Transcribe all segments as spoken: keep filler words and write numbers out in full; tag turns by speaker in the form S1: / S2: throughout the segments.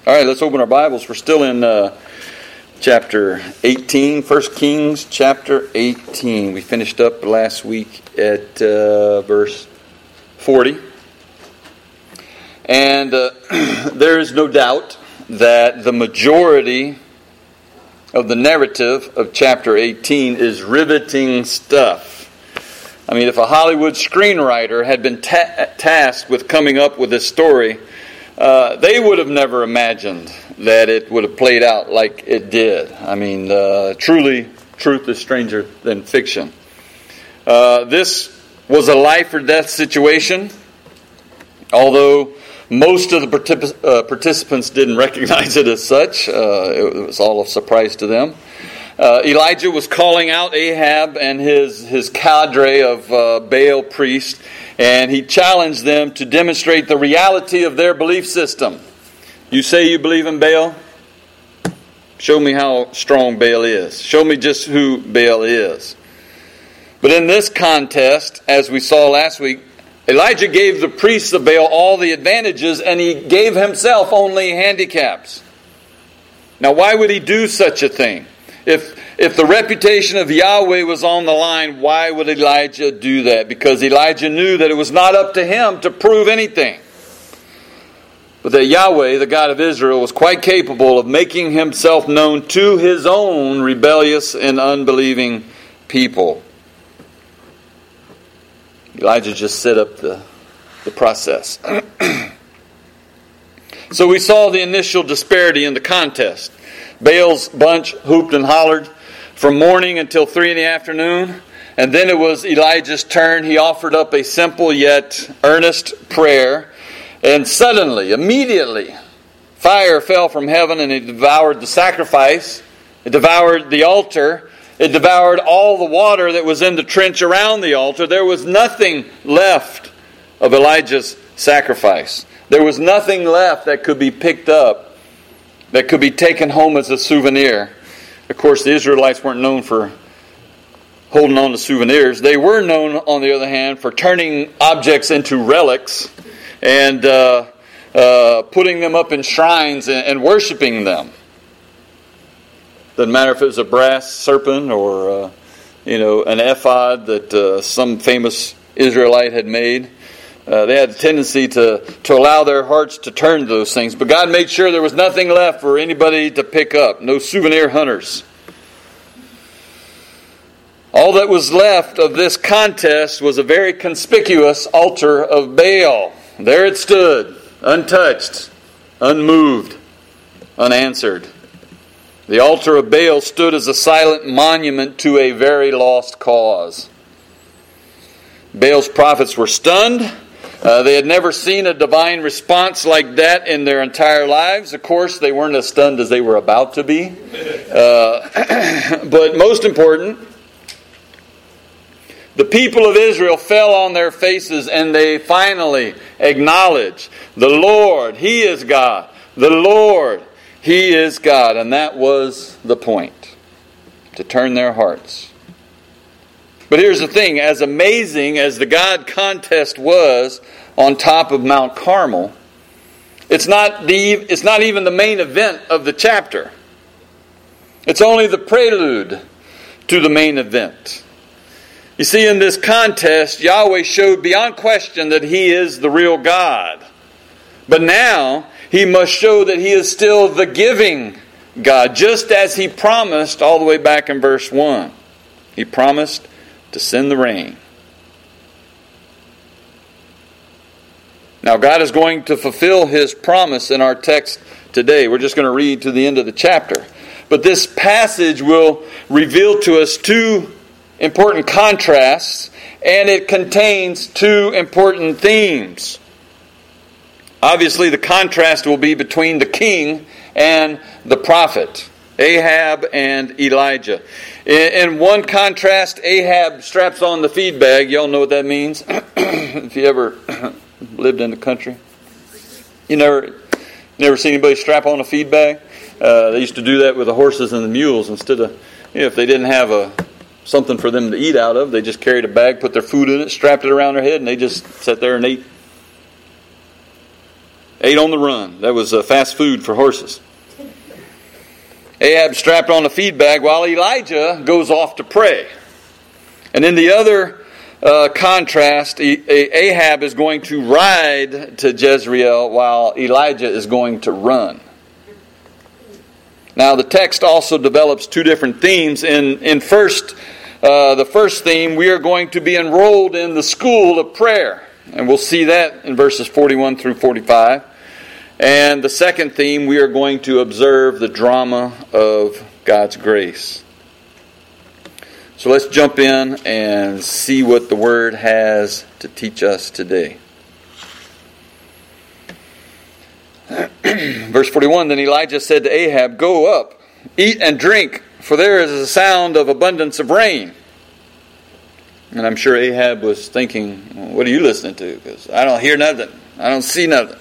S1: All right, let's open our Bibles. We're still in uh, chapter eighteen, First Kings chapter eighteen. We finished up last week at uh, verse forty. And uh, there is no doubt that the majority of the narrative of chapter eighteen is riveting stuff. I mean, if a Hollywood screenwriter had been ta- tasked with coming up with this story, uh, they would have never imagined that it would have played out like it did. I mean, uh, truly, truth is stranger than fiction. Uh, this was a life or death situation, although most of the particip- uh, participants didn't recognize it as such. Uh, it was all a surprise to them. Uh, Elijah was calling out Ahab and his, his cadre of uh, Baal priests, and he challenged them to demonstrate the reality of their belief system. You say you believe in Baal? Show me how strong Baal is. Show me just who Baal is. But in this contest, as we saw last week, Elijah gave the priests of Baal all the advantages, and he gave himself only handicaps. Now, why would he do such a thing? If if the reputation of Yahweh was on the line, why would Elijah do that? Because Elijah knew that it was not up to him to prove anything. But that Yahweh, the God of Israel, was quite capable of making himself known to his own rebellious and unbelieving people. Elijah just set up the, the process. So we saw the initial disparity in the contest. Baal's bunch hooped and hollered from morning until three in the afternoon. And then it was Elijah's turn. He offered up a simple yet earnest prayer. And suddenly, immediately, fire fell from heaven and it devoured the sacrifice. It devoured the altar. It devoured all the water that was in the trench around the altar. There was nothing left of Elijah's sacrifice. There was nothing left that could be picked up, that could be taken home as a souvenir. Of course, the Israelites weren't known for holding on to souvenirs. They were known, on the other hand, for turning objects into relics and uh, uh, putting them up in shrines and, and worshiping them. Doesn't matter if it was a brass serpent or uh, you know an ephod that uh, some famous Israelite had made. Uh, they had a tendency to, to allow their hearts to turn to those things. But God made sure there was nothing left for anybody to pick up. No souvenir hunters. All that was left of this contest was a very conspicuous altar of Baal. There it stood, untouched, unmoved, unanswered. The altar of Baal stood as a silent monument to a very lost cause. Baal's prophets were stunned. Uh, they had never seen a divine response like that in their entire lives. Of course, they weren't as stunned as they were about to be. Uh, but most important, the people of Israel fell on their faces and they finally acknowledged the Lord, He is God. The Lord, He is God. And that was the point, to turn their hearts. But here's the thing, as amazing as the God contest was on top of Mount Carmel, it's not the it's not even the main event of the chapter. It's only the prelude to the main event. You see, in this contest, Yahweh showed beyond question that He is the real God. But now, He must show that He is still the giving God, just as He promised all the way back in verse one. He promised to send the rain. Now God is going to fulfill His promise in our text today. We're just going to read to the end of the chapter. But this passage will reveal to us two important contrasts, and it contains two important themes. Obviously, the contrast will be between the king and the prophet, Ahab and Elijah. In one contrast, Ahab straps on the feed bag. Y'all know what that means? If you ever lived in the country. You never never seen anybody strap on a feed bag? Uh, they used to do that with the horses and the mules. Instead of, you know, if they didn't have a something for them to eat out of, they just carried a bag, put their food in it, strapped it around their head, and they just sat there and ate. ate on the run. That was uh, fast food for horses. Ahab strapped on a feed bag while Elijah goes off to pray. And in the other uh, contrast, Ahab is going to ride to Jezreel while Elijah is going to run. Now the text also develops two different themes. In, in first, uh, the first theme, we are going to be enrolled in the school of prayer. And we'll see that in verses forty-one through forty-five. And the second theme, we are going to observe the drama of God's grace. So let's jump in and see what the Word has to teach us today. Verse forty-one, then Elijah said to Ahab, "Go up, eat and drink, for there is a sound of abundance of rain." And I'm sure Ahab was thinking, what are you listening to? Because I don't hear nothing. I don't see nothing.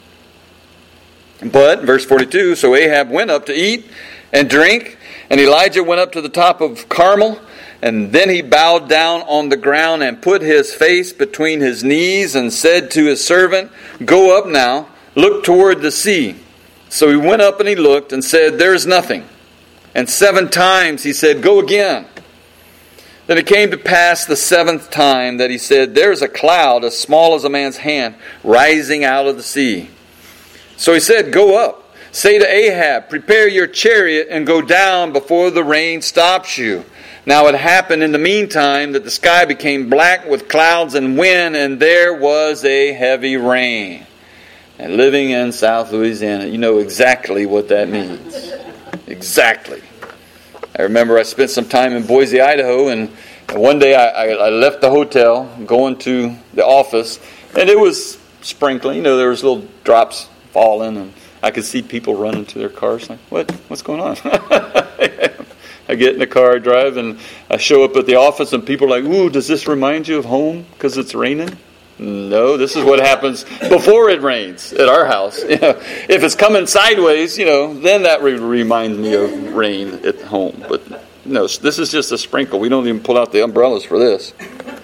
S1: But, verse forty-two, so Ahab went up to eat and drink, and Elijah went up to the top of Carmel, and then he bowed down on the ground and put his face between his knees and said to his servant, "Go up now, look toward the sea." So he went up and he looked and said, "There is nothing." And seven times he said, "Go again." Then it came to pass the seventh time that he said, "There is a cloud as small as a man's hand rising out of the sea." So he said, "Go up, say to Ahab, prepare your chariot and go down before the rain stops you." Now it happened in the meantime that the sky became black with clouds and wind, and there was a heavy rain. And living in South Louisiana, you know exactly what that means. Exactly. I remember I spent some time in Boise, Idaho, and one day I, I left the hotel going to the office, and it was sprinkling. You know, there was little drops falling, and I could see people running to their cars. Like, what? What's going on? I get in the car, I drive, and I show up at the office, and people are like, "Ooh, does this remind you of home because it's raining?" No, this is what happens before it rains at our house. You know, if it's coming sideways, you know, then that would remind me of rain at home. But no, this is just a sprinkle. We don't even pull out the umbrellas for this.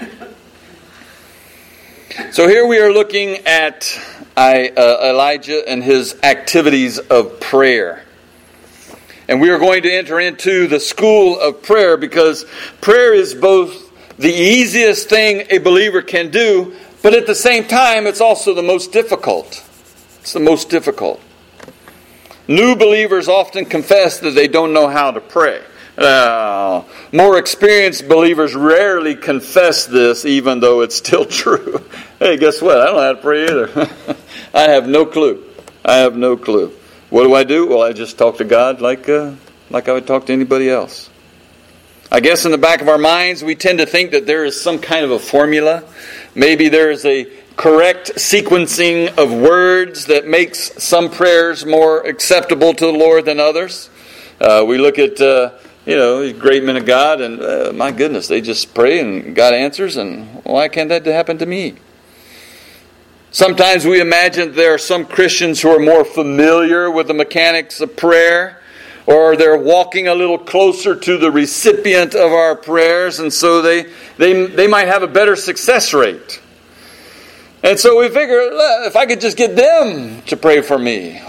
S1: So here we are looking at I, uh, Elijah and his activities of prayer. And we are going to enter into the school of prayer because prayer is both the easiest thing a believer can do, but at the same time, it's also the most difficult. It's the most difficult. New believers often confess that they don't know how to pray. Uh, more experienced believers rarely confess this, even though it's still true. Hey, guess what? I don't know how to pray either. I have no clue. I have no clue. What do I do? Well, I just talk to God like uh, like I would talk to anybody else. I guess in the back of our minds, we tend to think that there is some kind of a formula. Maybe there is a correct sequencing of words that makes some prayers more acceptable to the Lord than others. Uh, we look at, uh, you know, great men of God, and uh, my goodness, they just pray and God answers, and why can't that happen to me? Sometimes we imagine there are some Christians who are more familiar with the mechanics of prayer, or they're walking a little closer to the recipient of our prayers, and so they, they, they might have a better success rate. And so we figure, if I could just get them to pray for me,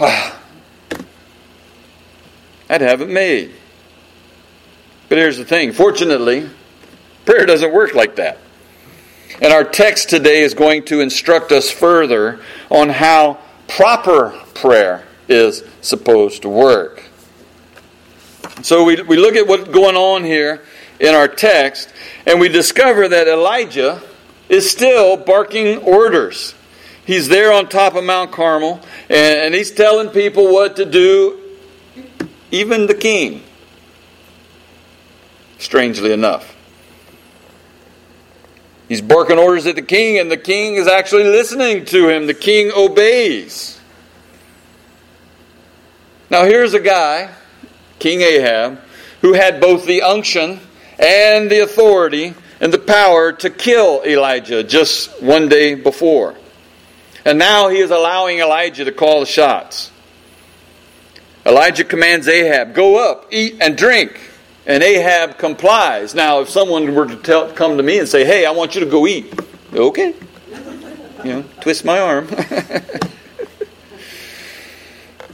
S1: I'd have it made. But here's the thing. Fortunately, prayer doesn't work like that. And our text today is going to instruct us further on how proper prayer is supposed to work. So we, we look at what's going on here in our text, and we discover that Elijah is still barking orders. He's there on top of Mount Carmel, and, and he's telling people what to do, even the king. Strangely enough. He's barking orders at the king, and the king is actually listening to him. The king obeys. Now here's a guy, King Ahab, who had both the unction and the authority and the power to kill Elijah just one day before. And now he is allowing Elijah to call the shots. Elijah commands Ahab, "Go up, eat and drink." And Ahab complies. Now, if someone were to tell, come to me and say, "Hey, I want you to go eat." Okay. You know, twist my arm.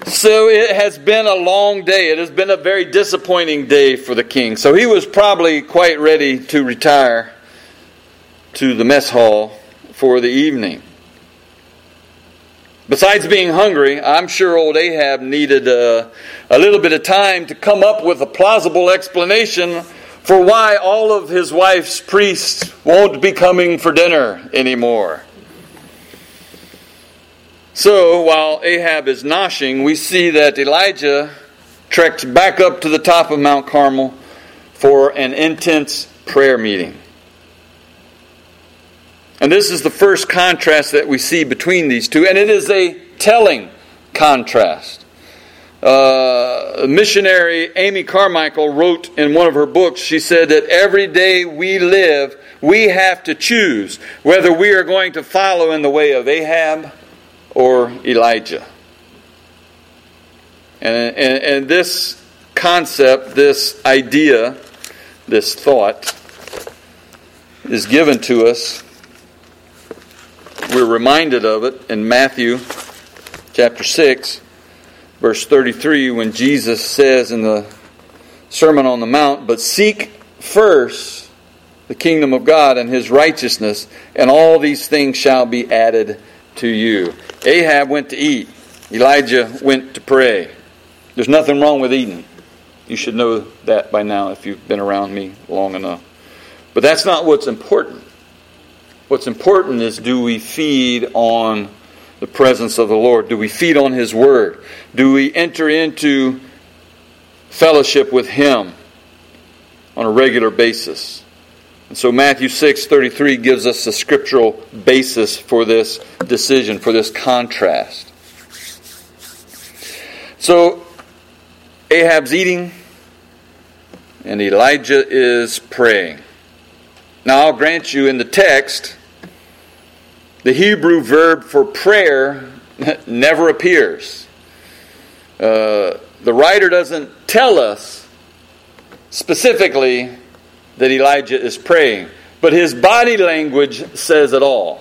S1: So it has been a long day. It has been a very disappointing day for the king. So he was probably quite ready to retire to the mess hall for the evening. Besides being hungry, I'm sure old Ahab needed a, a little bit of time to come up with a plausible explanation for why all of his wife's priests won't be coming for dinner anymore. So, while Ahab is noshing, we see that Elijah treks back up to the top of Mount Carmel for an intense prayer meeting. And this is the first contrast that we see between these two, and it is a telling contrast. Uh, missionary Amy Carmichael wrote in one of her books, she said that every day we live, we have to choose whether we are going to follow in the way of Ahab or Elijah. And, and, and this concept, this idea, this thought is given to us. We're reminded of it in Matthew chapter six, verse thirty-three, when Jesus says in the Sermon on the Mount, "But seek first the kingdom of God and His righteousness, and all these things shall be added to you." Ahab went to eat. Elijah went to pray. There's nothing wrong with eating. You should know that by now if you've been around me long enough. But that's not what's important. What's important is, do we feed on the presence of the Lord? Do we feed on His Word? Do we enter into fellowship with Him on a regular basis? And so Matthew six thirty-three gives us a scriptural basis for this decision, for this contrast. So Ahab's eating and Elijah is praying. Now I'll grant you, in the text, the Hebrew verb for prayer never appears. Uh, the writer doesn't tell us specifically that Elijah is praying, but his body language says it all.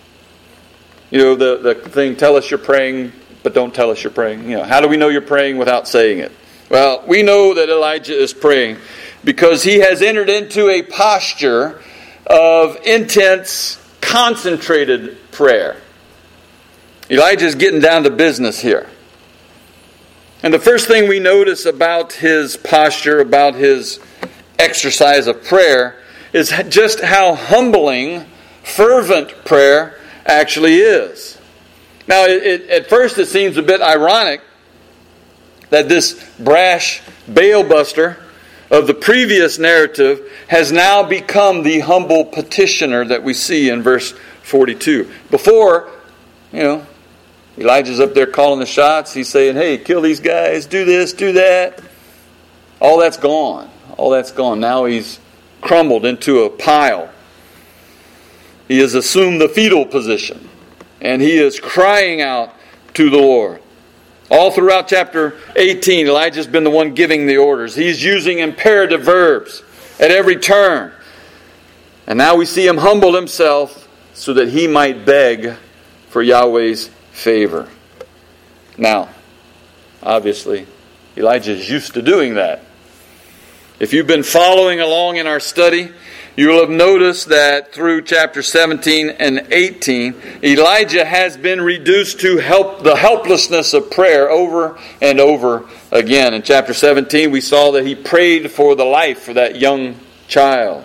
S1: You know, the, the thing, tell us you're praying, but don't tell us you're praying. You know, how do we know you're praying without saying it? Well, we know that Elijah is praying because he has entered into a posture of intense, concentrated prayer. Elijah is getting down to business here. And the first thing we notice about his posture, about his exercise of prayer, is just how humbling fervent prayer actually is. Now, it, it, at first it seems a bit ironic that this brash Baal buster of the previous narrative has now become the humble petitioner that we see in verse forty-two. Before, you know, Elijah's up there calling the shots. He's saying, hey, kill these guys, do this, do that. All that's gone. All that's gone. Now he's crumbled into a pile. He has assumed the fetal position. And he is crying out to the Lord. All throughout chapter eighteen, Elijah's been the one giving the orders. He's using imperative verbs at every turn. And now we see him humble himself so that he might beg for Yahweh's favor. Now, obviously, Elijah is used to doing that. If you've been following along in our study, you will have noticed that through chapter seventeen and eighteen, Elijah has been reduced to help the helplessness of prayer over and over again. In chapter seventeen, we saw that he prayed for the life for that young child.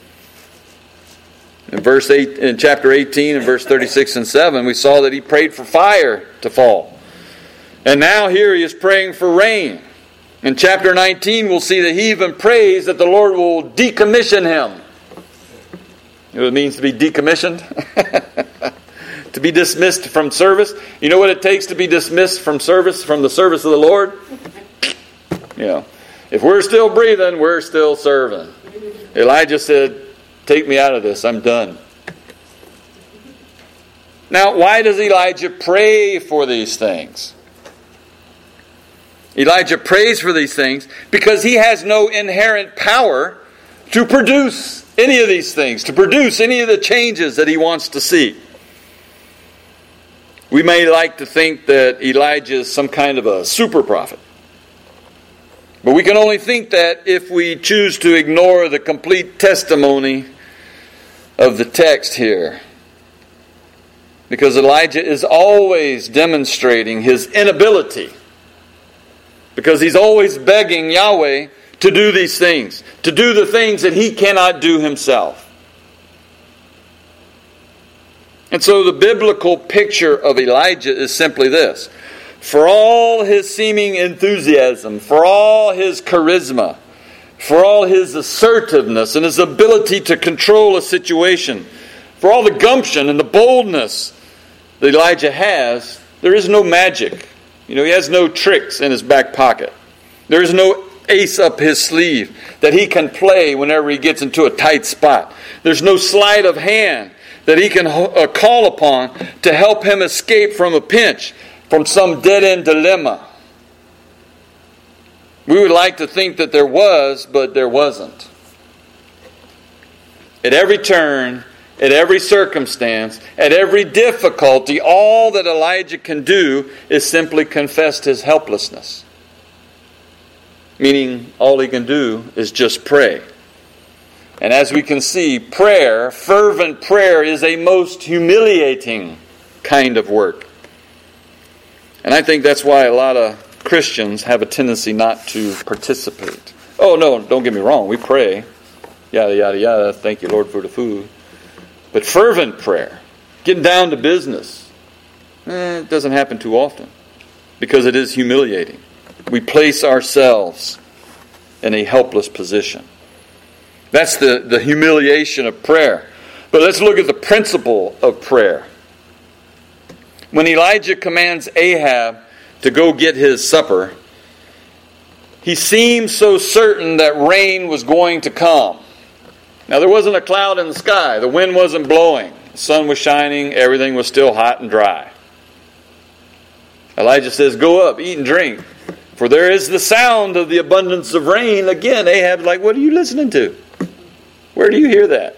S1: In verse eight, in chapter eighteen, and verse thirty-six and seven, we saw that he prayed for fire to fall. And now here he is praying for rain. In chapter nineteen, we'll see that he even prays that the Lord will decommission him. You know what it means to be decommissioned? To be dismissed from service. You know what it takes to be dismissed from service, from the service of the Lord? You know, if we're still breathing, we're still serving. Elijah said, take me out of this, I'm done. Now, why does Elijah pray for these things? Elijah prays for these things because he has no inherent power to produce any of these things, to produce any of the changes that he wants to see. We may like to think that Elijah is some kind of a super prophet. But we can only think that if we choose to ignore the complete testimony of the text here. Because Elijah is always demonstrating his inability. Because he's always begging Yahweh to do these things. To do the things that he cannot do himself. And so the biblical picture of Elijah is simply this. For all his seeming enthusiasm, for all his charisma, for all his assertiveness and his ability to control a situation, for all the gumption and the boldness that Elijah has, there is no magic. You know, he has no tricks in his back pocket. There is no ace up his sleeve that he can play whenever he gets into a tight spot. There's no sleight of hand that he can uh, call upon to help him escape from a pinch, from some dead-end dilemma. We would like to think that there was, but there wasn't. At every turn, at every circumstance, at every difficulty, all that Elijah can do is simply confess his helplessness. Meaning, all he can do is just pray. And as we can see, prayer, fervent prayer, is a most humiliating kind of work. And I think that's why a lot of Christians have a tendency not to participate. Oh, no, don't get me wrong. We pray. Yada, yada, yada. Thank you, Lord, for the food. But fervent prayer, getting down to business, eh, it doesn't happen too often. Because it is humiliating. We place ourselves in a helpless position. That's the, the humiliation of prayer. But let's look at the principle of prayer. When Elijah commands Ahab to go get his supper, he seemed so certain that rain was going to come. Now, there wasn't a cloud in the sky. The wind wasn't blowing. The sun was shining. Everything was still hot and dry. Elijah says, go up, eat and drink. For there is the sound of the abundance of rain. Again, Ahab's like, what are you listening to? Where do you hear that?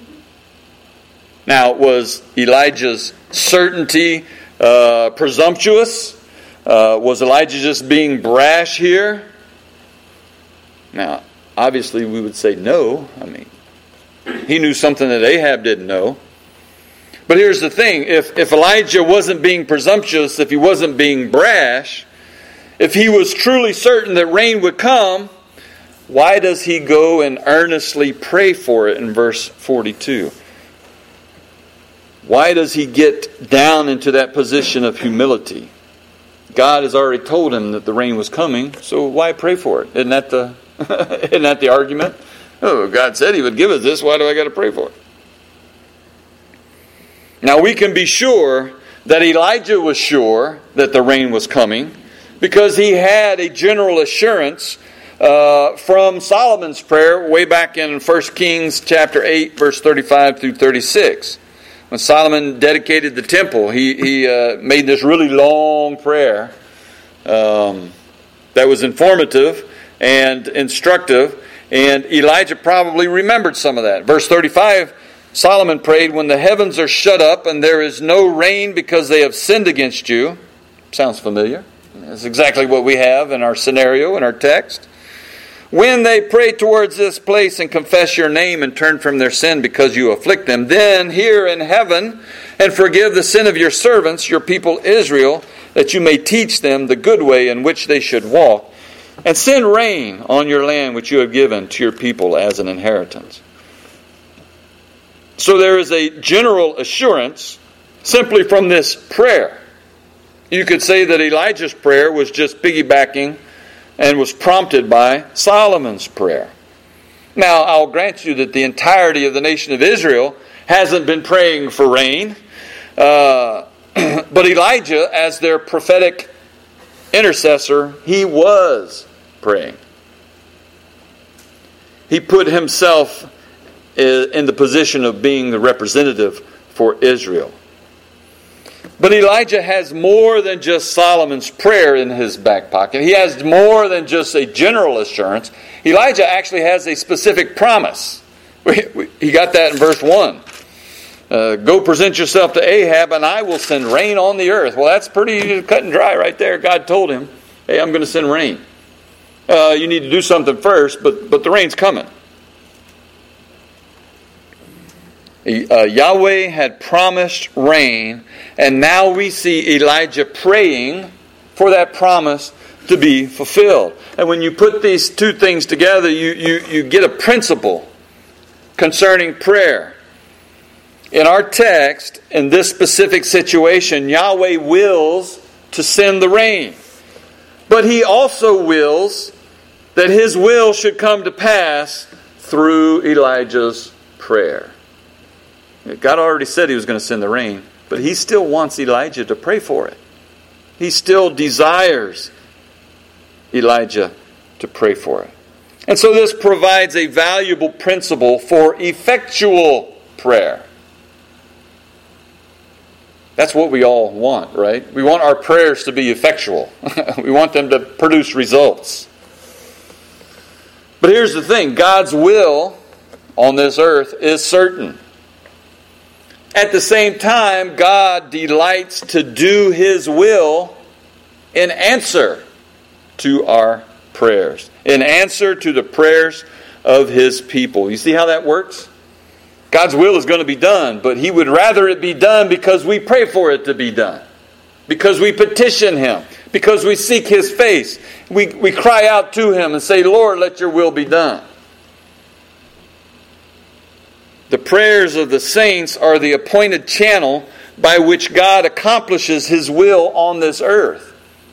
S1: Now, was Elijah's certainty uh, presumptuous? Uh, was Elijah just being brash here? Now, obviously we would say no. I mean, he knew something that Ahab didn't know. But here's the thing. If, if Elijah wasn't being presumptuous, if he wasn't being brash, if he was truly certain that rain would come, why does he go and earnestly pray for it in verse forty-two? Why does he get down into that position of humility? God has already told him that the rain was coming, so why pray for it? Isn't that the, isn't that the argument? Oh, God said he would give us this, why do I got to pray for it? Now we can be sure that Elijah was sure that the rain was coming because he had a general assurance Uh, from Solomon's prayer way back in First Kings chapter eight, verse thirty-five through thirty-six. When Solomon dedicated the temple, he, he uh, made this really long prayer um, that was informative and instructive, and Elijah probably remembered some of that. Verse thirty-five, Solomon prayed, when the heavens are shut up and there is no rain because they have sinned against you. Sounds familiar. That's exactly what we have in our scenario, in our text. When they pray towards this place and confess your name and turn from their sin because you afflict them, then hear in heaven and forgive the sin of your servants, your people Israel, that you may teach them the good way in which they should walk, and send rain on your land which you have given to your people as an inheritance. So there is a general assurance simply from this prayer. You could say that Elijah's prayer was just piggybacking and was prompted by Solomon's prayer. Now, I'll grant you that the entirety of the nation of Israel hasn't been praying for rain. Uh, but Elijah, as their prophetic intercessor, he was praying. He put himself in the position of being the representative for Israel. But Elijah has more than just Solomon's prayer in his back pocket. He has more than just a general assurance. Elijah actually has a specific promise. He got that in verse one. Uh, go present yourself to Ahab, and I will send rain on the earth. Well, that's pretty cut and dry right there. God told him, hey, I'm going to send rain. Uh, you need to do something first, but, but the rain's coming. Uh, Yahweh had promised rain, and now we see Elijah praying for that promise to be fulfilled. And when you put these two things together, you, you, you get a principle concerning prayer. In our text, in this specific situation, Yahweh wills to send the rain. But He also wills that His will should come to pass through Elijah's prayer. God already said He was going to send the rain, but He still wants Elijah to pray for it. He still desires Elijah to pray for it. And so this provides a valuable principle for effectual prayer. That's what we all want, right? We want our prayers to be effectual. We want them to produce results. But here's the thing. God's will on this earth is certain. At the same time, God delights to do His will in answer to our prayers. In answer to the prayers of His people. You see how that works? God's will is going to be done, but He would rather it be done because we pray for it to be done. Because we petition Him. Because we seek His face. We, we cry out to Him and say, Lord, let your will be done. The prayers of the saints are the appointed channel by which God accomplishes His will on this earth.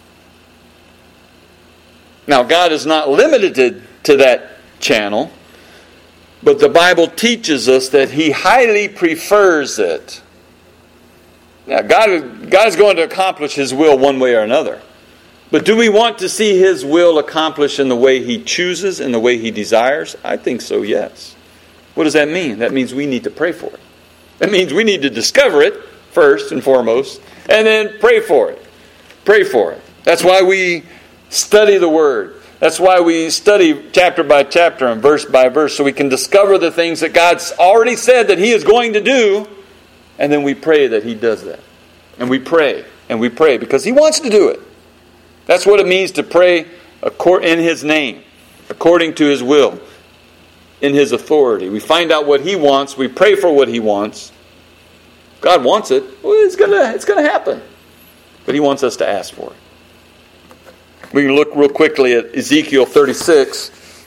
S1: Now, God is not limited to that channel, but the Bible teaches us that He highly prefers it. Now, God, God is going to accomplish His will one way or another. But do we want to see His will accomplished in the way He chooses, in the way He desires? I think so, yes. What does that mean? That means we need to pray for it. That means we need to discover it first and foremost, and then pray for it. Pray for it. That's why we study the Word. That's why we study chapter by chapter and verse by verse, so we can discover the things that God's already said that He is going to do, and then we pray that He does that. And we pray, and we pray, because He wants to do it. That's what it means to pray in His name, according to His will, in His authority. We find out what He wants, we pray for what He wants. God wants it, well, it's going to it's going to happen. But He wants us to ask for it. We can look real quickly at Ezekiel thirty-six,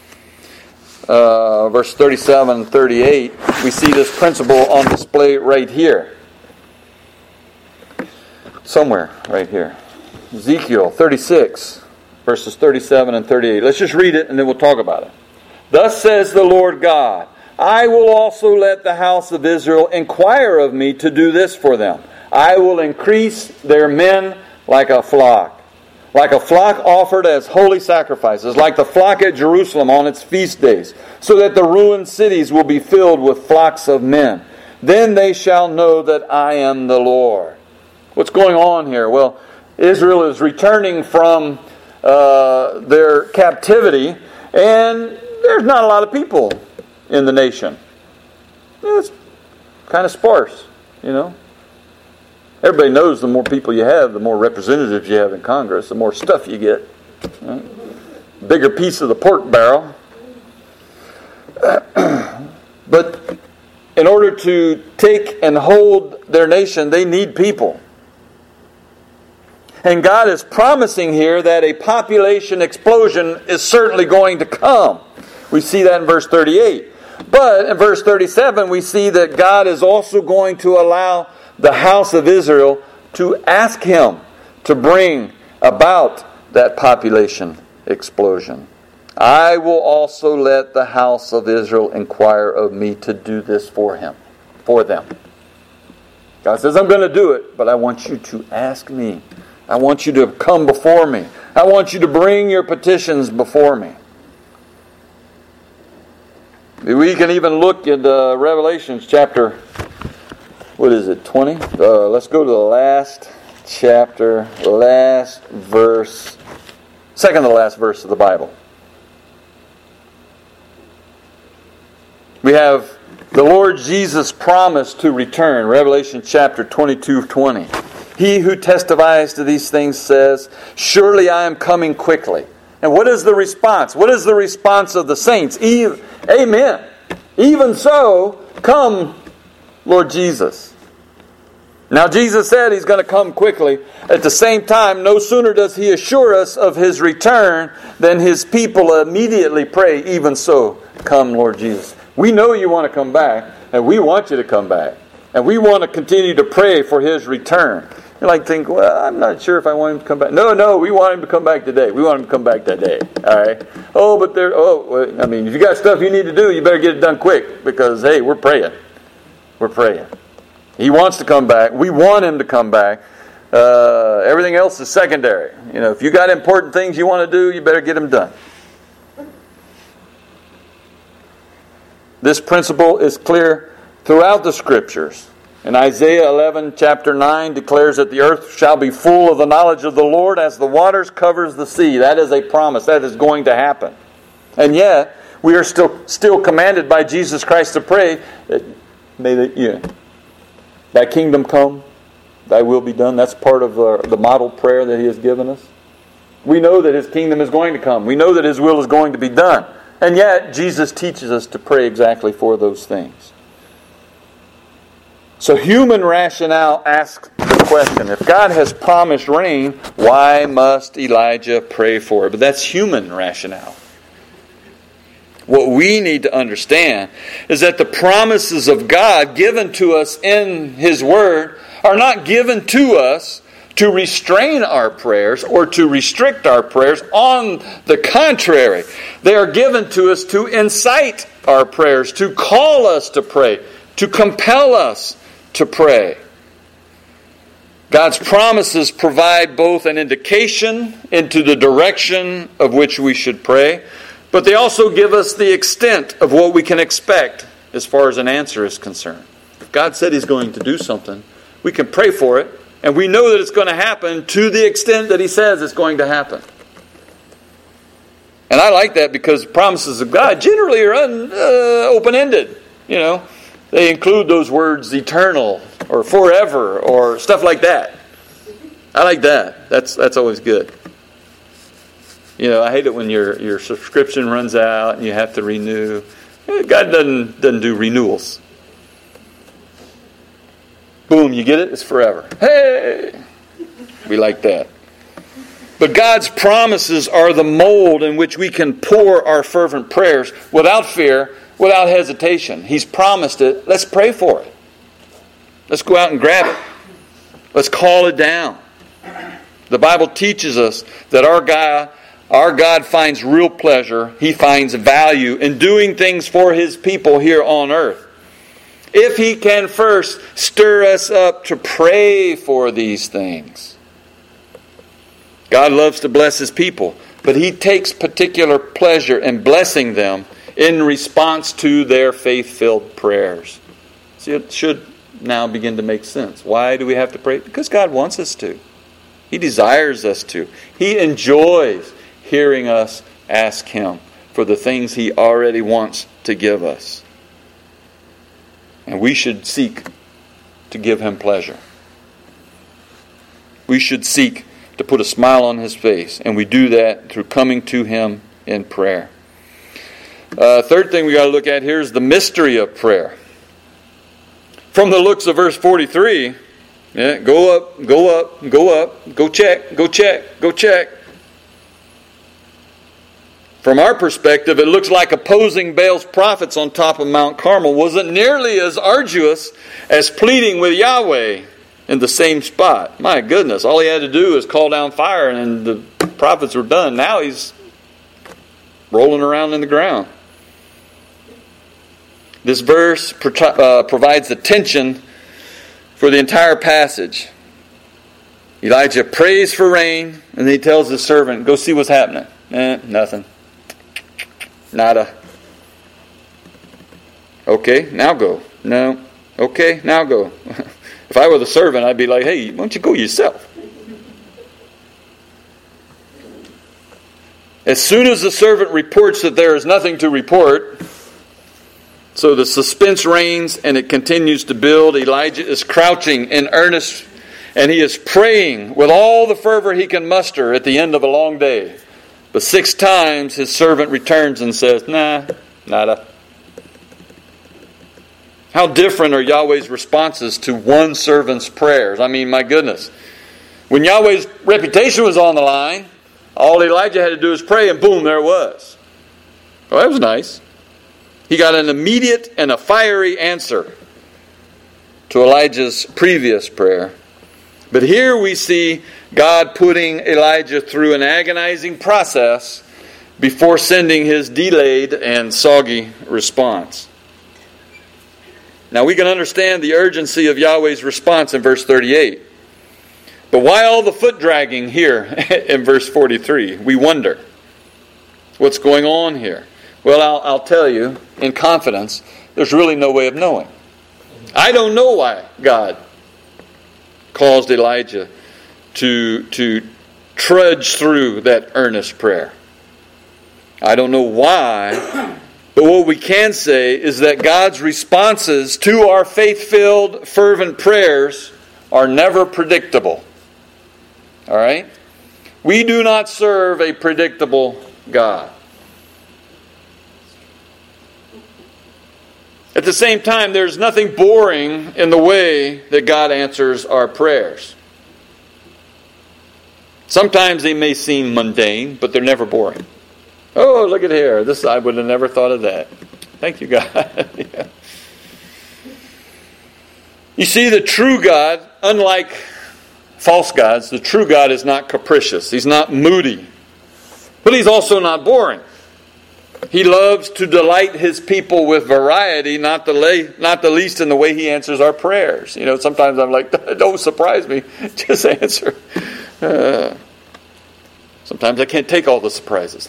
S1: uh, verse thirty-seven and thirty-eight. We see this principle on display right here. Somewhere right here. Ezekiel thirty-six, verses thirty-seven and thirty-eight. Let's just read it and then we'll talk about it. Thus says the Lord God, I will also let the house of Israel inquire of me to do this for them. I will increase their men like a flock. Like a flock offered as holy sacrifices, like the flock at Jerusalem on its feast days, so that the ruined cities will be filled with flocks of men. Then they shall know that I am the Lord. What's going on here? Well, Israel is returning from uh, their captivity, and there's not a lot of people in the nation. It's kind of sparse, you know. Everybody knows the more people you have, the more representatives you have in Congress, the more stuff you get. Right? Bigger piece of the pork barrel. But in order to take and hold their nation, they need people. And God is promising here that a population explosion is certainly going to come. We see that in verse thirty-eight. But in verse thirty-seven, we see that God is also going to allow the house of Israel to ask Him to bring about that population explosion. I will also let the house of Israel inquire of me to do this for him, for them. God says, I'm going to do it, but I want you to ask me. I want you to come before me. I want you to bring your petitions before me. We can even look at uh, Revelations chapter What is it, twenty? Uh, let's go to the last chapter, last verse, second to the last verse of the Bible. We have The Lord Jesus promised to return. Revelation chapter twenty-two, twenty. He who testifies to these things says, surely I am coming quickly. And what is the response? What is the response of the saints? Amen. Even so, come, Lord Jesus. Now Jesus said He's going to come quickly. At the same time, no sooner does He assure us of His return than His people immediately pray, even so, come, Lord Jesus. We know you want to come back, and we want you to come back. And we want to continue to pray for His return. You like think, well, I'm not sure if I want Him to come back. No, no, we want Him to come back today. We want Him to come back that day. All right? Oh, but there, oh, well, I mean, if you got stuff you need to do, you better get it done quick. Because, hey, we're praying. We're praying. He wants to come back. We want Him to come back. Uh, everything else is secondary. You know, if you got important things you want to do, you better get them done. This principle is clear throughout the Scriptures. And Isaiah eleven, chapter nine, declares that the earth shall be full of the knowledge of the Lord as the waters covers the sea. That is a promise. That is going to happen. And yet, we are still still commanded by Jesus Christ to pray that, may the, you know, Thy kingdom come, Thy will be done. That's part of the, the model prayer that He has given us. We know that His kingdom is going to come. We know that His will is going to be done. And yet, Jesus teaches us to pray exactly for those things. So human rationale asks the question, if God has promised rain, why must Elijah pray for it? But that's human rationale. What we need to understand is that the promises of God given to us in His Word are not given to us to restrain our prayers or to restrict our prayers. On the contrary, they are given to us to incite our prayers, to call us to pray, to compel us to pray. God's promises provide both an indication into the direction of which we should pray, but they also give us the extent of what we can expect as far as an answer is concerned. If God said He's going to do something, we can pray for it, and we know that it's going to happen to the extent that He says it's going to happen. And I like that because promises of God generally are un, uh, open-ended. You know, they include those words eternal or forever or stuff like that. I like that. That's that's always good. You know, I hate it when your, your subscription runs out and you have to renew. God doesn't doesn't do renewals. Boom, you get it? It's forever. Hey! We like that. But God's promises are the mold in which we can pour our fervent prayers without fear, without hesitation. He's promised it. Let's pray for it. Let's go out and grab it. Let's call it down. The Bible teaches us that our God, our God finds real pleasure. He finds value in doing things for His people here on earth. If He can first stir us up to pray for these things. God loves to bless His people, but He takes particular pleasure in blessing them in response to their faith-filled prayers. See, it should now begin to make sense. Why do we have to pray? Because God wants us to. He desires us to. He enjoys hearing us ask Him for the things He already wants to give us. And we should seek to give Him pleasure. We should seek to put a smile on His face. And we do that through coming to Him in prayer. Uh, third thing we got to look at here is the mystery of prayer. From the looks of verse forty-three, yeah, go up, go up, go up, go check, go check, go check. From our perspective, it looks like opposing Baal's prophets on top of Mount Carmel wasn't nearly as arduous as pleading with Yahweh in the same spot. My goodness, all he had to do is call down fire and the prophets were done. Now he's rolling around in the ground. This verse uh, provides the tension for the entire passage. Elijah prays for rain, and then he tells his servant, go see what's happening. Eh, nothing. Nada. Okay, now go. No. Okay, now go. If I were the servant, I'd be like, hey, why don't you go yourself? As soon as the servant reports that there is nothing to report, So the suspense reigns and it continues to build. Elijah is crouching in earnest and he is praying with all the fervor he can muster at the end of a long day. But six times his servant returns and says, nah, nada. How different are Yahweh's responses to one servant's prayers? I mean, my goodness. When Yahweh's reputation was on the line, all Elijah had to do was pray and boom, there it was. Well, that was nice. He got an immediate and a fiery answer to Elijah's previous prayer. But here we see God putting Elijah through an agonizing process before sending his delayed and soggy response. Now we can understand the urgency of Yahweh's response in verse thirty-eight. But why all the foot dragging here in verse forty-three? We wonder, what's going on here? Well, I'll, I'll tell you in confidence, there's really no way of knowing. I don't know why God caused Elijah to, to trudge through that earnest prayer. I don't know why, but what we can say is that God's responses to our faith-filled, fervent prayers are never predictable. All right? We do not serve a predictable God. At the same time, there's nothing boring in the way that God answers our prayers. Sometimes they may seem mundane, but they're never boring. Oh, look at here. This I would have never thought of that. Thank you, God. Yeah. You see, the true God, unlike false gods, the true God is not capricious. He's not moody. But He's also not boring. He loves to delight His people with variety, not the, lay, not the least in the way He answers our prayers. You know, sometimes I'm like, don't surprise me. Just answer. Uh, sometimes I can't take all the surprises.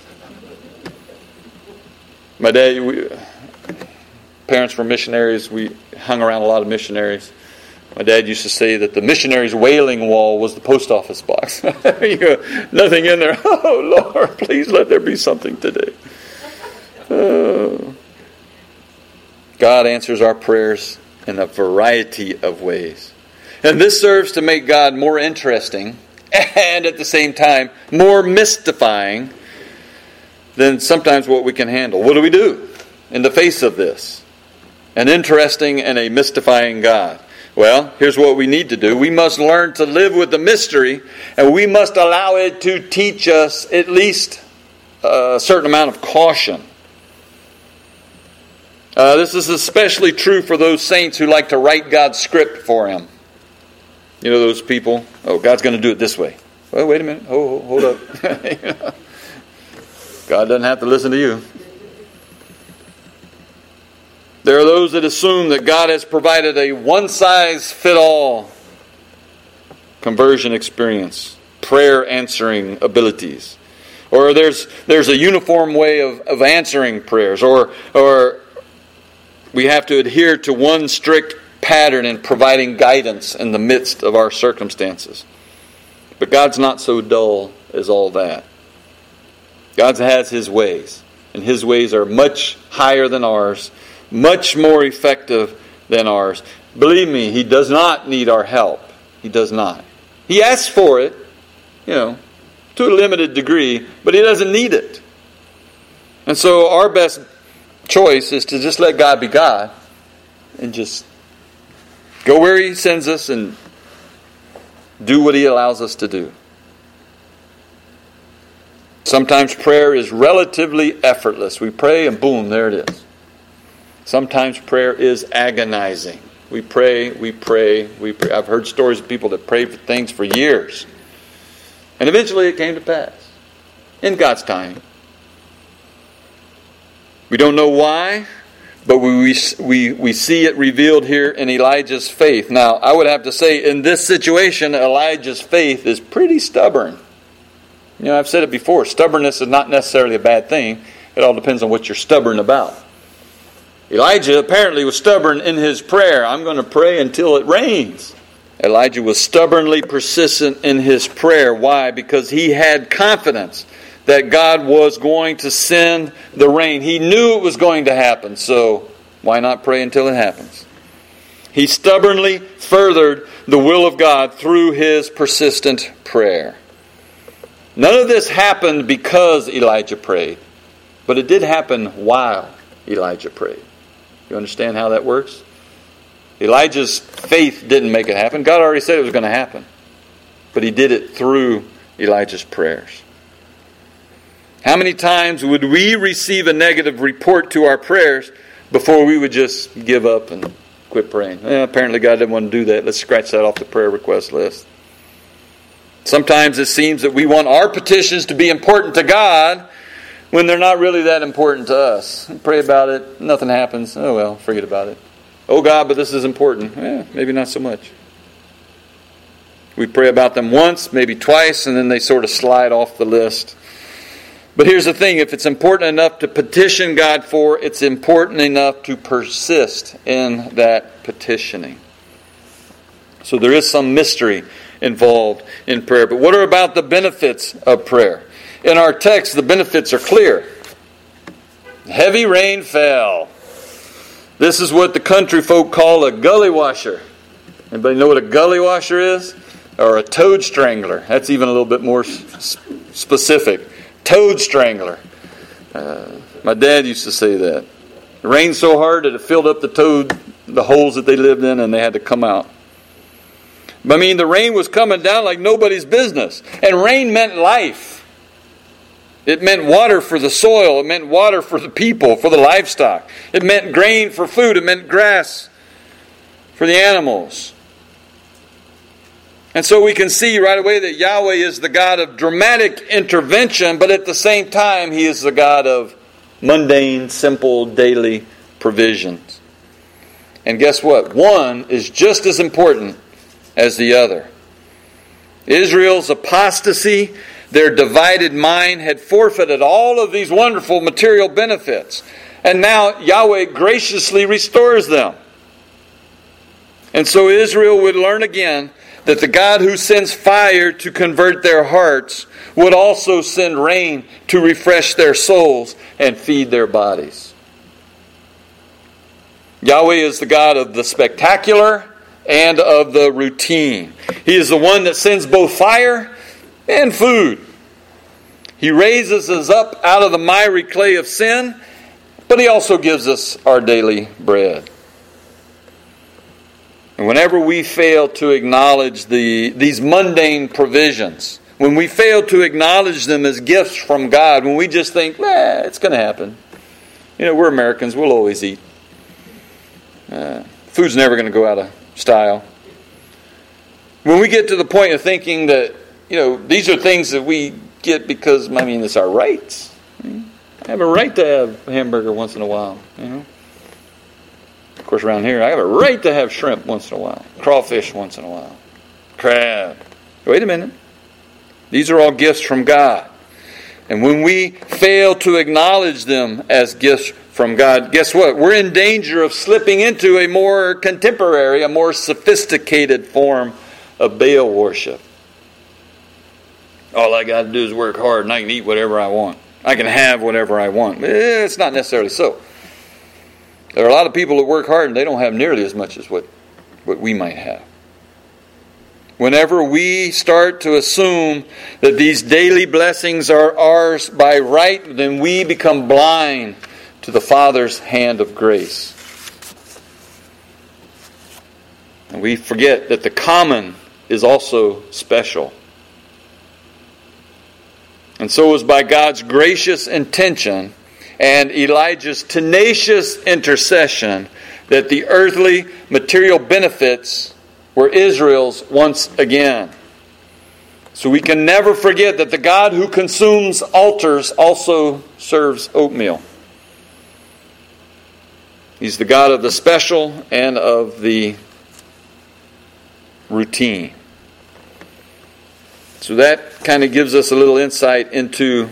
S1: My dad, we, parents were missionaries. We hung around a lot of missionaries. My dad used to say that the missionary's wailing wall was the post office box. You know, nothing in there. Oh, Lord, please let there be something today. Uh, God answers our prayers in a variety of ways. And this serves to make God more interesting and at the same time more mystifying than sometimes what we can handle. What do we do in the face of this? An interesting and a mystifying God. Well, here's what we need to do. We must learn to live with the mystery, and we must allow it to teach us at least a certain amount of caution. Uh, this is especially true for those saints who like to write God's script for Him. You know those people? Oh, God's going to do it this way. Well, wait a minute. Oh, hold up. God doesn't have to listen to you. There are those that assume that God has provided a one-size-fit-all conversion experience, prayer answering abilities. Or there's there's a uniform way of, of answering prayers. Or or we have to adhere to one strict pattern in providing guidance in the midst of our circumstances. But God's not so dull as all that. God has His ways. And His ways are much higher than ours. Much more effective than ours. Believe me, He does not need our help. He does not. He asks for it, you know, to a limited degree, but He doesn't need it. And so our best choice is to just let God be God and just go where He sends us and do what He allows us to do. Sometimes prayer is relatively effortless. We pray and boom, there it is. Sometimes prayer is agonizing. We pray, we pray, we pray. I've heard stories of people that prayed for things for years. And eventually it came to pass. In God's time. We don't know why, but we, we, we see it revealed here in Elijah's faith. Now, I would have to say, in this situation, Elijah's faith is pretty stubborn. You know, I've said it before. Stubbornness is not necessarily a bad thing. It all depends on what you're stubborn about. Elijah apparently was stubborn in his prayer. I'm going to pray until it rains. Elijah was stubbornly persistent in his prayer. Why? Because he had confidence that God was going to send the rain. He knew it was going to happen. So Why not pray until it happens? He stubbornly furthered the will of God through his persistent prayer. None of this happened because Elijah prayed, but it did happen while Elijah prayed. You understand how that works? Elijah's faith didn't make it happen. God already said it was going to happen. But he did it through Elijah's prayers. How many times would we receive a negative report to our prayers before we would just give up and quit praying? Eh, apparently God didn't want to do that. Let's scratch that off the prayer request list. Sometimes it seems that we want our petitions to be important to God when they're not really that important to us. Pray about it. Nothing happens. Oh well, forget about it. Oh God, but this is important. Eh, maybe not so much. We pray about them once, maybe twice, and then they sort of slide off the list. But here's the thing. If it's important enough to petition God for, it's important enough to persist in that petitioning. So there is some mystery involved in prayer. But what are about the benefits of prayer? In our text, the benefits are clear. Heavy rain fell. This is what the country folk call a gully washer. Anybody know what a gully washer is? Or a toad strangler. That's even a little bit more specific. Toad strangler. Uh, my dad used to say that. It rained so hard that it filled up the toad, the holes that they lived in, and they had to come out. I mean, the rain was coming down like nobody's business. And rain meant life. It meant water for the soil. It meant water for the people, for the livestock. It meant grain for food. It meant grass for the animals. And so we can see right away that Yahweh is the God of dramatic intervention, but at the same time, He is the God of mundane, simple, daily provisions. And guess what? One is just as important as the other. Israel's apostasy, their divided mind, had forfeited all of these wonderful material benefits. And now Yahweh graciously restores them. And so Israel would learn again that the God who sends fire to convert their hearts would also send rain to refresh their souls and feed their bodies. Yahweh is the God of the spectacular and of the routine. He is the one that sends both fire and food. He raises us up out of the miry clay of sin, but He also gives us our daily bread. And whenever we fail to acknowledge the these mundane provisions, when we fail to acknowledge them as gifts from God, when we just think, eh, it's going to happen. You know, we're Americans, we'll always eat. Uh, food's never going to go out of style. When we get to the point of thinking that, you know, these are things that we get because, I mean, it's our rights. I have a right to have a hamburger once in a while, you know. Of course, around here, I have a right to have shrimp once in a while, crawfish once in a while, crab. Wait a minute. These are all gifts from God. And when we fail to acknowledge them as gifts from God, guess what? We're in danger of slipping into a more contemporary, a more sophisticated form of Baal worship. All I got to do is work hard and I can eat whatever I want. I can have whatever I want. It's not necessarily so. There are a lot of people that work hard and they don't have nearly as much as what, what we might have. Whenever we start to assume that these daily blessings are ours by right, then we become blind to the Father's hand of grace. And we forget that the common is also special. And so it was by God's gracious intention and Elijah's tenacious intercession that the earthly material benefits were Israel's once again. So we can never forget that the God who consumes altars also serves oatmeal. He's the God of the special and of the routine. So that kind of gives us a little insight into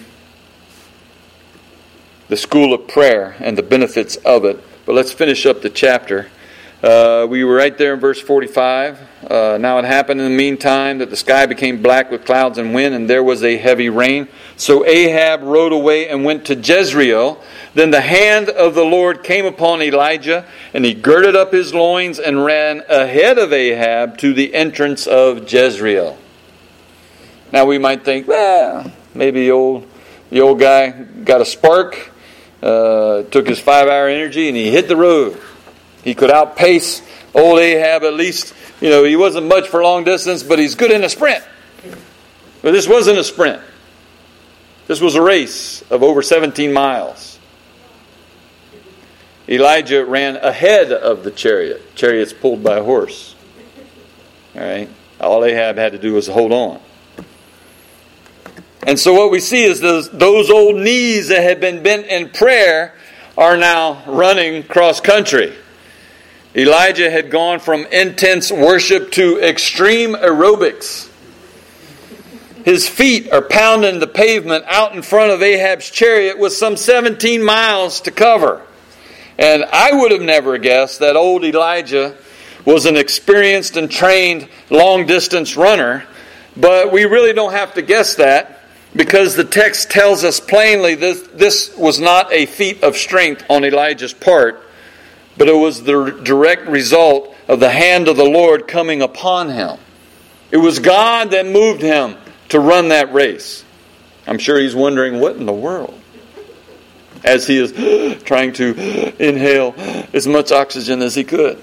S1: the school of prayer and the benefits of it. But let's finish up the chapter. Uh, we were right there in verse forty-five. Uh, now it happened in the meantime that the sky became black with clouds and wind, and there was a heavy rain. So Ahab rode away and went to Jezreel. Then the hand of the Lord came upon Elijah, and he girded up his loins and ran ahead of Ahab to the entrance of Jezreel. Now we might think, well, maybe the old, the old guy got a spark, uh, took his five-hour energy, and he hit the road. He could outpace old Ahab at least. You know, he wasn't much for long distance, but he's good in a sprint. But this wasn't a sprint. This was a race of over seventeen miles. Elijah ran ahead of the chariot. Chariot's pulled by a horse. All right. All Ahab had to do was hold on. And so what we see is those, those old knees that had been bent in prayer are now running cross country. Elijah had gone from intense worship to extreme aerobics. His feet are pounding the pavement out in front of Ahab's chariot with some seventeen miles to cover. And I would have never guessed that old Elijah was an experienced and trained long-distance runner. But we really don't have to guess that, because the text tells us plainly this, this was not a feat of strength on Elijah's part, but it was the direct result of the hand of the Lord coming upon him. It was God that moved him to run that race. I'm sure he's wondering, what in the world? As he is trying to inhale as much oxygen as he could.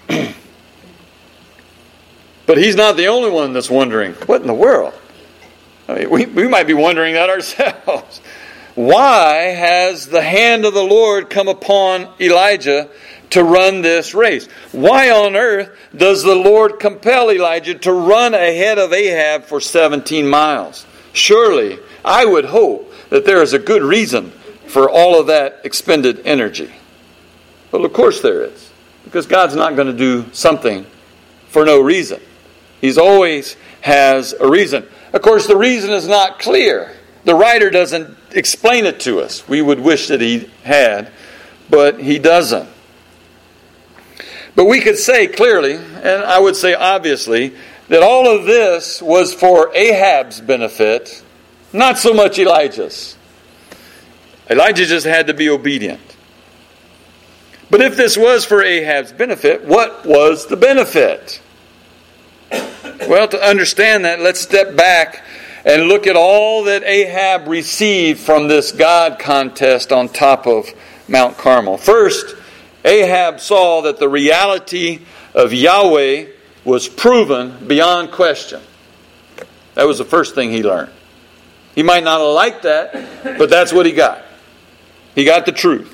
S1: But he's not the only one that's wondering, what in the world? I mean, we, we might be wondering that ourselves. Why has the hand of the Lord come upon Elijah to run this race? Why on earth does the Lord compel Elijah to run ahead of Ahab for seventeen miles? Surely, I would hope that there is a good reason for all of that expended energy. Well, of course there is. Because God's not going to do something for no reason. He's always has a reason. Of course, the reason is not clear. The writer doesn't explain it to us. We would wish that he had, but he doesn't. But we could say clearly, and I would say obviously, that all of this was for Ahab's benefit, not so much Elijah's. Elijah just had to be obedient. But if this was for Ahab's benefit, what was the benefit? Well, to understand that, let's step back and look at all that Ahab received from this God contest on top of Mount Carmel. First, Ahab saw that the reality of Yahweh was proven beyond question. That was the first thing he learned. He might not have liked that, but that's what he got. He got the truth.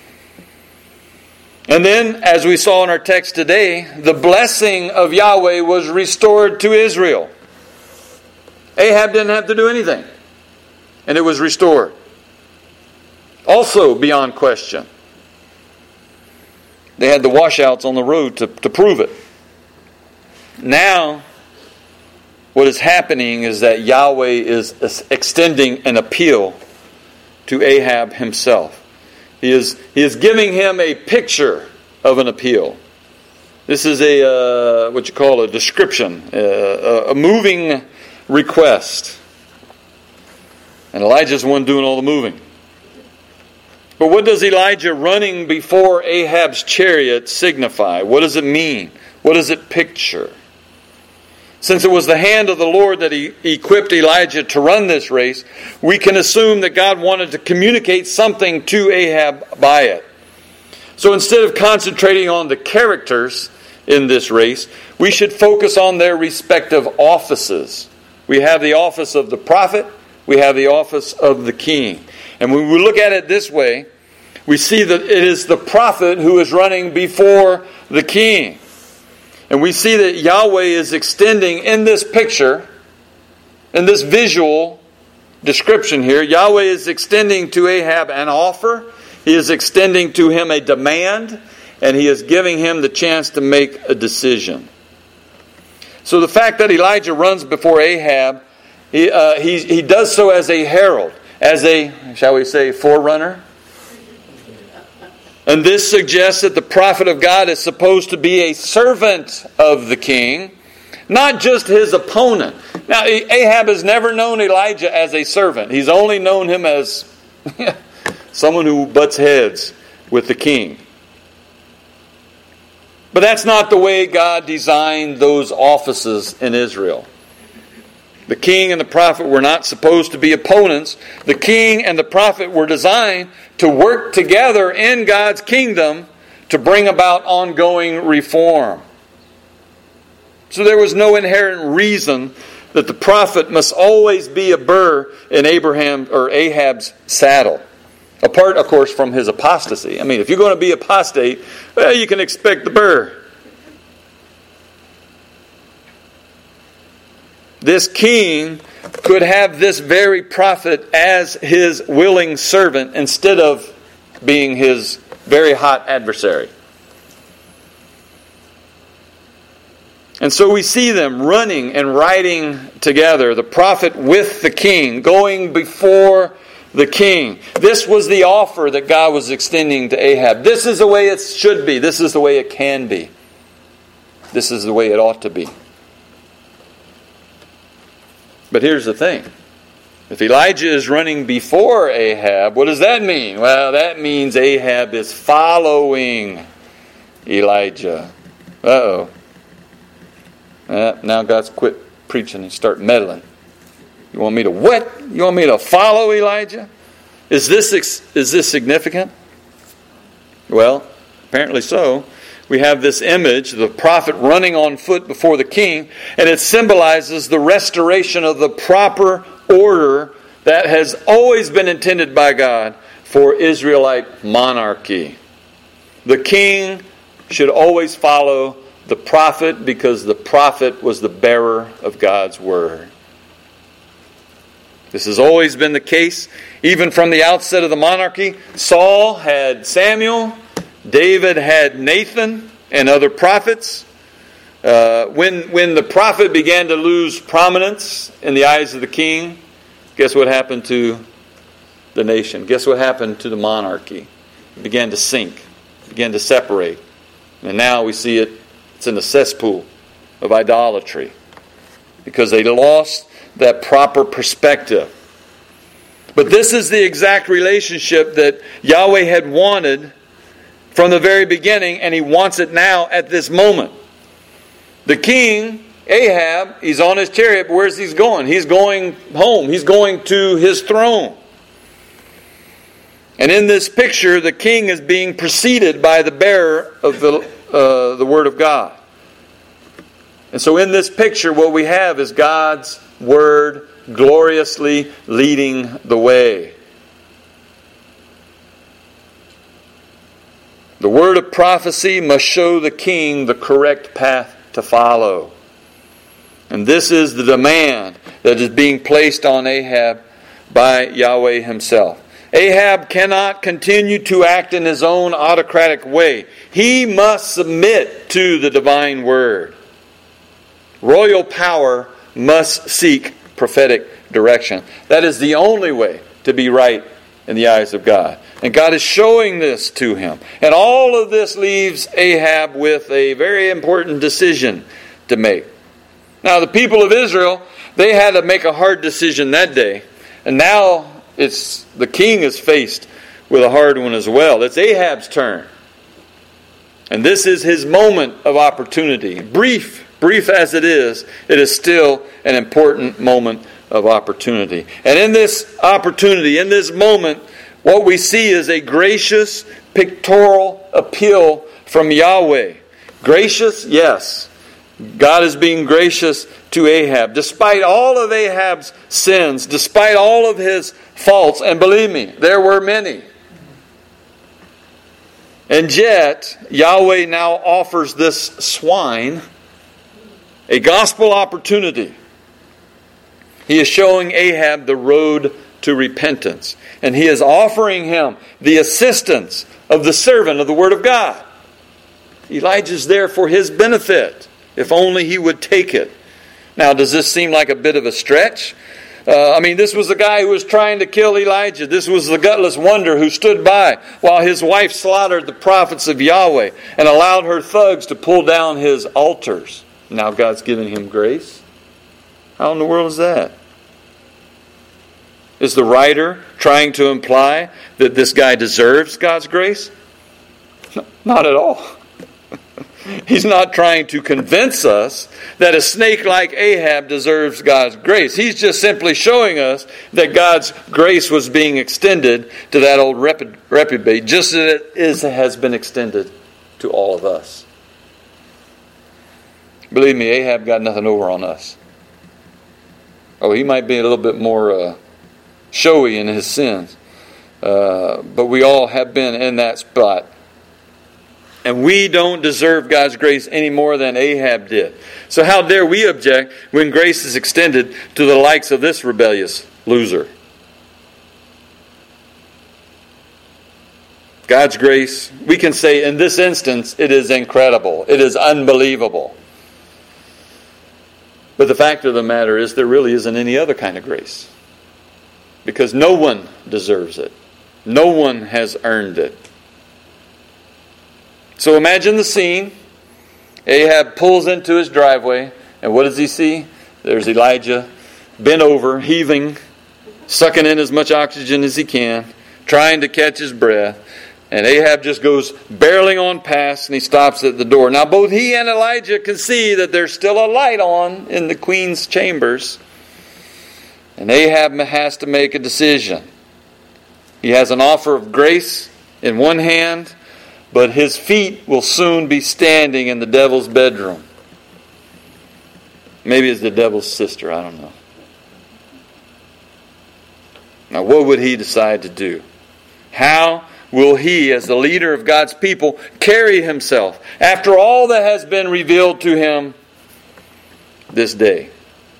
S1: And then, as we saw in our text today, the blessing of Yahweh was restored to Israel. Ahab didn't have to do anything, and it was restored. Also beyond question. They had the washouts on the road to, to prove it. Now, what is happening is that Yahweh is extending an appeal to Ahab himself. He is, he is giving him a picture of an appeal. This is a uh, what you call a description, uh, a moving request. And Elijah's the one doing all the moving. But what does Elijah running before Ahab's chariot signify? What does it mean? What does it picture? Since it was the hand of the Lord that he equipped Elijah to run this race, we can assume that God wanted to communicate something to Ahab by it. So instead of concentrating on the characters in this race, we should focus on their respective offices. We have the office of the prophet, we have the office of the king. And when we look at it this way, we see that it is the prophet who is running before the king. And we see that Yahweh is extending in this picture, in this visual description here, Yahweh is extending to Ahab an offer. He is extending to him a demand. And he is giving him the chance to make a decision. So the fact that Elijah runs before Ahab, he, uh, he, he does so as a herald, as a, shall we say, forerunner? And this suggests that the prophet of God is supposed to be a servant of the king, not just his opponent. Now, Ahab has never known Elijah as a servant. He's only known him as someone who butts heads with the king. But that's not the way God designed those offices in Israel. The king and the prophet were not supposed to be opponents. The king and the prophet were designed to work together in God's kingdom to bring about ongoing reform. So there was no inherent reason that the prophet must always be a burr in Abraham or Ahab's saddle. Apart, of course, from his apostasy. I mean, if you're going to be apostate, well, you can expect the burr. This king could have this very prophet as his willing servant instead of being his very hot adversary. And so we see them running and riding together, the prophet with the king, going before the king. This was the offer that God was extending to Ahab. This is the way it should be. This is the way it can be. This is the way it ought to be. But here's the thing. If Elijah is running before Ahab, what does that mean? Well, that means Ahab is following Elijah. Uh-oh. Uh, now God's quit preaching and start meddling. You want me to what? You want me to follow Elijah? Is this is this significant? Well, apparently so. We have this image, the prophet running on foot before the king, and it symbolizes the restoration of the proper order that has always been intended by God for Israelite monarchy. The king should always follow the prophet because the prophet was the bearer of God's word. This has always been the case, even from the outset of the monarchy. Saul had Samuel, David had Nathan and other prophets. Uh, when, when the prophet began to lose prominence in the eyes of the king, guess what happened to the nation? Guess what happened to the monarchy? It began to sink, it began to separate. And now we see it, it's in the cesspool of idolatry because they lost that proper perspective. But this is the exact relationship that Yahweh had wanted from the very beginning, and He wants it now at this moment. The king, Ahab, he's on his chariot, but where's he going? He's going home. He's going to his throne. And in this picture, the king is being preceded by the bearer of the, uh, the Word of God. And so in this picture, what we have is God's Word gloriously leading the way. The word of prophecy must show the king the correct path to follow. And this is the demand that is being placed on Ahab by Yahweh Himself. Ahab cannot continue to act in his own autocratic way. He must submit to the divine word. Royal power must seek prophetic direction. That is the only way to be right in the eyes of God. And God is showing this to him. And all of this leaves Ahab with a very important decision to make. Now, the people of Israel, they had to make a hard decision that day. And now it's the king is faced with a hard one as well. It's Ahab's turn. And this is his moment of opportunity. Brief, brief as it is, it is still an important moment of opportunity. And in this opportunity, in this moment, what we see is a gracious, pictorial appeal from Yahweh. Gracious? Yes. God is being gracious to Ahab. Despite all of Ahab's sins, despite all of his faults, and believe me, there were many. And yet, Yahweh now offers this swine a gospel opportunity. He is showing Ahab the road to repentance. And he is offering him the assistance of the servant of the Word of God. Elijah's there for his benefit, if only he would take it. Now, does this seem like a bit of a stretch? Uh, I mean, this was the guy who was trying to kill Elijah. This was the gutless wonder who stood by while his wife slaughtered the prophets of Yahweh and allowed her thugs to pull down his altars. Now God's giving him grace? How in the world is that? Is the writer trying to imply that this guy deserves God's grace? No, not at all. He's not trying to convince us that a snake like Ahab deserves God's grace. He's just simply showing us that God's grace was being extended to that old reprobate, just as it is, has been extended to all of us. Believe me, Ahab got nothing over on us. Oh, he might be a little bit more uh, showy in his sins, uh, but we all have been in that spot. And we don't deserve God's grace any more than Ahab did. So how dare we object when grace is extended to the likes of this rebellious loser? God's grace, we can say in this instance, it is incredible. It is unbelievable. But the fact of the matter is there really isn't any other kind of grace. Because no one deserves it. No one has earned it. So imagine the scene. Ahab pulls into his driveway, and what does he see? There's Elijah, bent over, heaving, sucking in as much oxygen as he can, trying to catch his breath. And Ahab just goes barreling on past, and he stops at the door. Now both he and Elijah can see that there's still a light on in the queen's chambers. And Ahab has to make a decision. He has an offer of grace in one hand, but his feet will soon be standing in the devil's bedroom. Maybe it's the devil's sister, I don't know. Now what would he decide to do? How will he, as the leader of God's people, carry himself after all that has been revealed to him this day?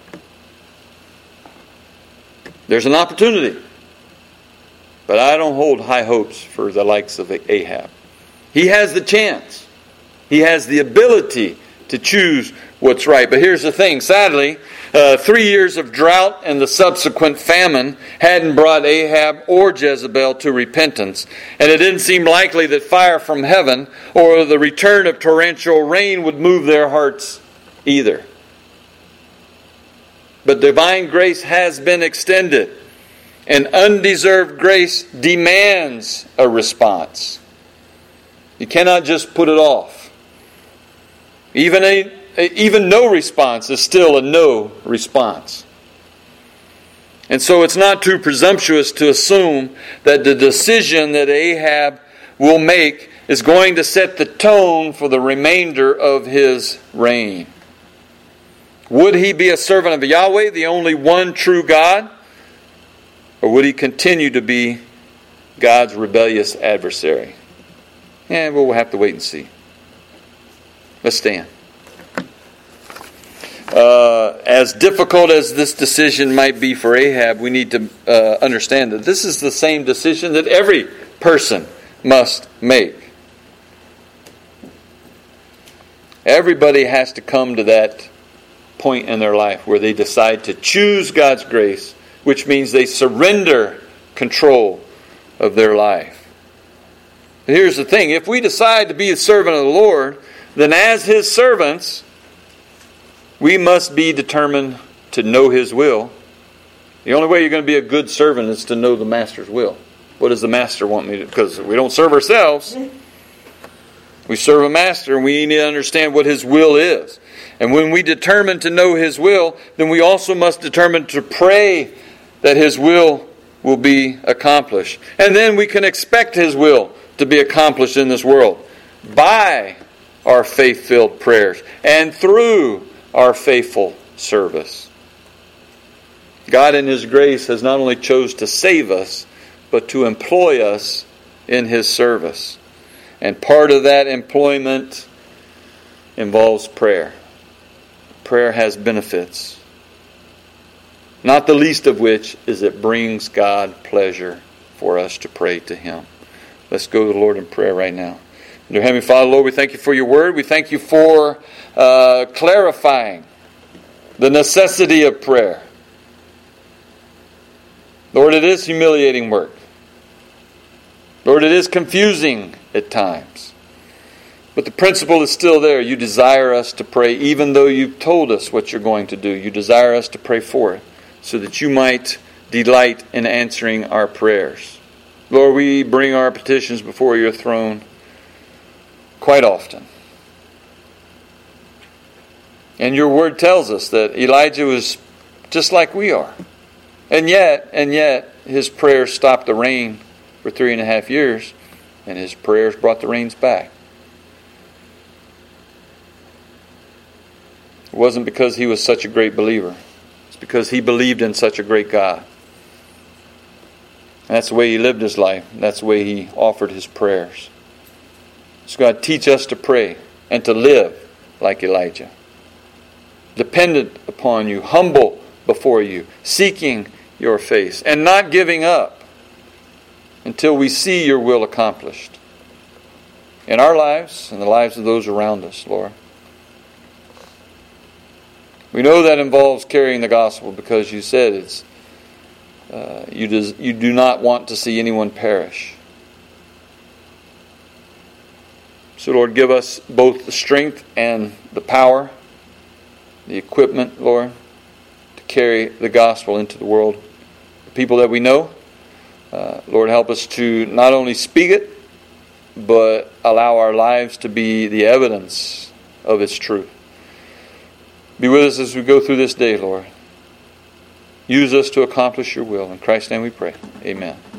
S1: There's an opportunity, but I don't hold high hopes for the likes of Ahab. He has the chance. He has the ability to choose what's right. But here's the thing. Sadly, uh, three years of drought and the subsequent famine hadn't brought Ahab or Jezebel to repentance. And it didn't seem likely that fire from heaven or the return of torrential rain would move their hearts either. But divine grace has been extended. And undeserved grace demands a response. You cannot just put it off. Even a, even no response is still a no response. And so it's not too presumptuous to assume that the decision that Ahab will make is going to set the tone for the remainder of his reign. Would he be a servant of Yahweh, the only one true God? Or would he continue to be God's rebellious adversary? Yeah, we'll have to wait and see. Let's stand. Uh, as difficult as this decision might be for Ahab, we need to uh, understand that this is the same decision that every person must make. Everybody has to come to that point in their life where they decide to choose God's grace, which means they surrender control of their life. Here's the thing. If we decide to be a servant of the Lord, then as His servants, we must be determined to know His will. The only way you're going to be a good servant is to know the Master's will. What does the Master want me to do? Because we don't serve ourselves. We serve a Master, and we need to understand what His will is. And when we determine to know His will, then we also must determine to pray that His will will be accomplished. And then we can expect His will to be accomplished in this world by our faith-filled prayers and through our faithful service. God in His grace has not only chose to save us, but to employ us in His service. And part of that employment involves prayer. Prayer has benefits, not the least of which is it brings God pleasure for us to pray to Him. Let's go to the Lord in prayer right now. Dear Heavenly Father, Lord, we thank You for Your Word. We thank You for uh, clarifying the necessity of prayer. Lord, it is humiliating work. Lord, it is confusing at times. But the principle is still there. You desire us to pray, even though you've told us what you're going to do. You desire us to pray for it, so that you might delight in answering our prayers. Lord, we bring our petitions before your throne quite often. And your word tells us that Elijah was just like we are. And yet, and yet, his prayers stopped the rain for three and a half years, and his prayers brought the rains back. It wasn't because he was such a great believer. It's because he believed in such a great God. And that's the way he lived his life. That's the way he offered his prayers. So God, teach us to pray and to live like Elijah. Dependent upon you, humble before you, seeking your face, and not giving up until we see your will accomplished in our lives and the lives of those around us, Lord. We know that involves carrying the gospel, because you said it's uh, you, does, you do not want to see anyone perish. So, Lord, give us both the strength and the power, the equipment, Lord, to carry the gospel into the world. The people that we know, uh, Lord, help us to not only speak it, but allow our lives to be the evidence of its truth. Be with us as we go through this day, Lord. Use us to accomplish your will. In Christ's name we pray. Amen.